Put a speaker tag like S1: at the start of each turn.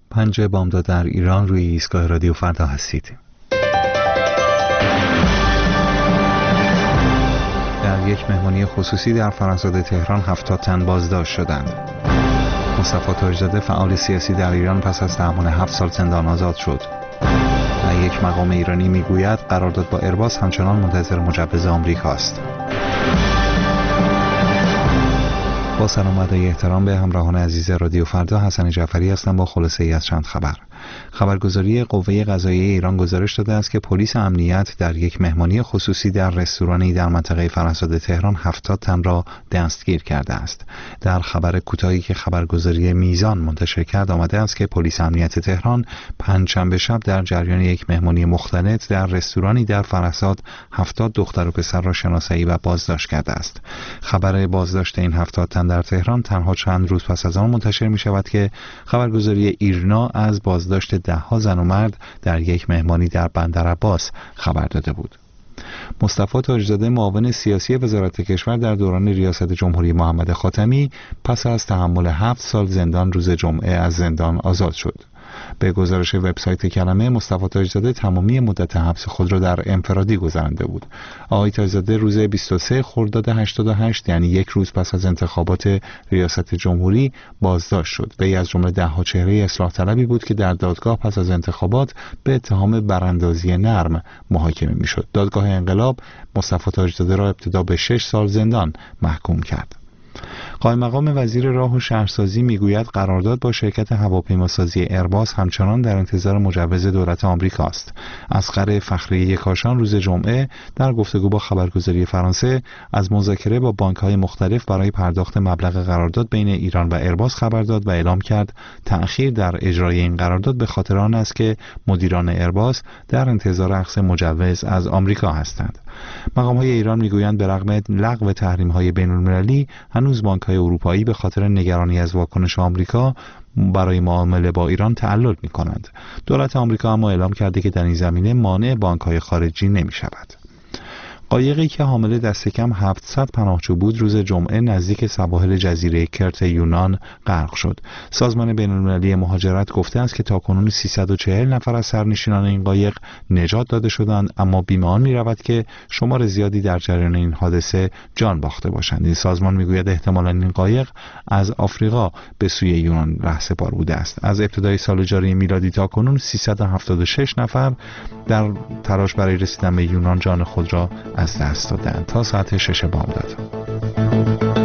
S1: 5 بامداد در ایران، روی ایستگاه رادیو فردا هستید. در یک مهمانی خصوصی در فرزاد تهران 70 تن بازداشت شدند. مصطفی تاج‌زاده فعال سیاسی در ایران پس از تحمل 7 سال زندان آزاد شد. و یک مقام ایرانی میگوید قرارداد با ایرباس همچنان منتظر مجوز آمریکاست. با سلام و ادای احترام به همراهان عزیز رادیو فردا، حسن جعفری هستم با خلاصه ای از چند خبر. خبرگزاری قوه قضاییه ایران گزارش داده است که پلیس امنیت در یک مهمانی خصوصی در رستورانی در منطقه فرزاد تهران 70 تن را دستگیر کرده است. در خبر کوتاهی که خبرگزاری میزان منتشر کرد آمده است که پلیس امنیت تهران پنجشنبه شب در جریان یک مهمانی مختلط در رستورانی در فرزاد 70 دختر و پسر را شناسایی و بازداشت کرده است. خبر بازداشت این 70 تن در تهران تنها چند روز پس از آن منتشر می شود که خبرگزاری ایرنا از بازداشت 10 زن و مرد در یک مهمانی در بندرعباس خبر داده بود. مصطفی تاج‌زاده معاون سیاسی وزارت کشور در دوران ریاست جمهوری محمد خاتمی پس از تحمل 7 سال زندان روز جمعه از زندان آزاد شد. به گزارش وبسایت کلمه، مصطفی تاج‌زاده تمامی مدت حبس خود را در انفرادی گذرانده بود. آقای تاج‌زاده روز 23 خرداد 88، یعنی یک روز پس از انتخابات ریاست جمهوری، بازداشت شد. وی از جمله 10 چهره اصلاح طلبی بود که در دادگاه پس از انتخابات به اتهام براندازی نرم محاکمه می‌شد. دادگاه انقلاب مصطفی تاج‌زاده را ابتدا به 6 سال زندان محکوم کرد. قائم مقام وزیر راه و شهرسازی میگوید قرارداد با شرکت هواپیماسازی ایرباس همچنان در انتظار مجوز دولت آمریکا است. اصغر فخریه کاشان روز جمعه در گفتگو با خبرگزاری فرانسه از مذاکره با بانک‌های مختلف برای پرداخت مبلغ قرارداد بین ایران و ایرباس خبر داد و اعلام کرد تأخیر در اجرای این قرارداد به خاطر آن است که مدیران ایرباس در انتظار اخذ مجوز از آمریکا هستند. مقام‌های ایران میگویند به رغم لغو تحریم‌های بین‌المللی هنوز بانک‌های اروپایی به خاطر نگرانی از واکنش آمریکا برای معامله با ایران تعلل می‌کنند. دولت آمریکا اما اعلام کرده که در این زمینه مانع بانک‌های خارجی نمی‌شود. قایقی که حامل دست کم 700 پناهجو بود روز جمعه نزدیک سواحل جزیره کرت یونان غرق شد. سازمان بین‌المللی مهاجرت گفته است که تاکنون 340 نفر از سرنشینان این قایق نجات داده شدند، اما بیم آن می‌رود که شمار زیادی در جریان این حادثه جان باخته باشند. این سازمان می‌گوید احتمالاً این قایق از آفریقا به سوی یونان رهسپار بوده است. از ابتدای سال جاری میلادی تاکنون 376 نفر در تلاش برای رسیدن به یونان جان خود را از دست دادند. تا ساعت 6 بامداد.